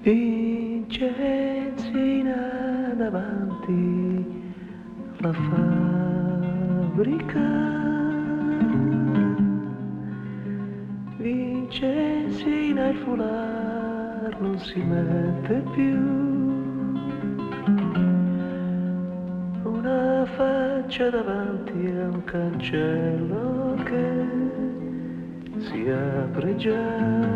Vincenzina davanti alla fabbrica. Vincenzina il foulard non si mette più. Una faccia davanti a un cancello che si apre già.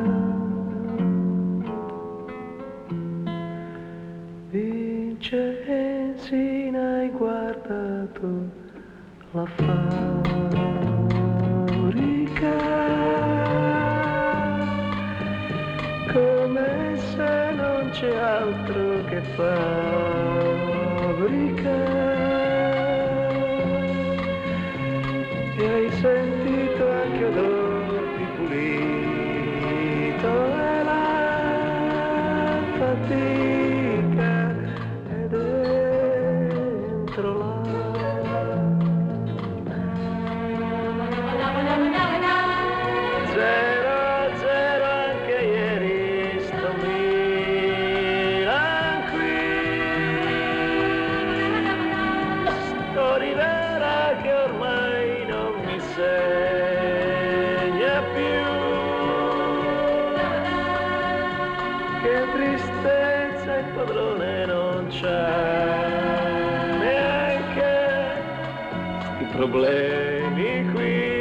Vincenzina, hai guardato la fabbrica come se non c'è altro che fabbrica. E hai sentito anche odor di pulito e la fatica è dentro là. Zero, zero anche ieri sto Milan qui. Sto Rivera che ormai non mi segna più. Che tristezza il padrone non c'ha neanche sti problemi qui.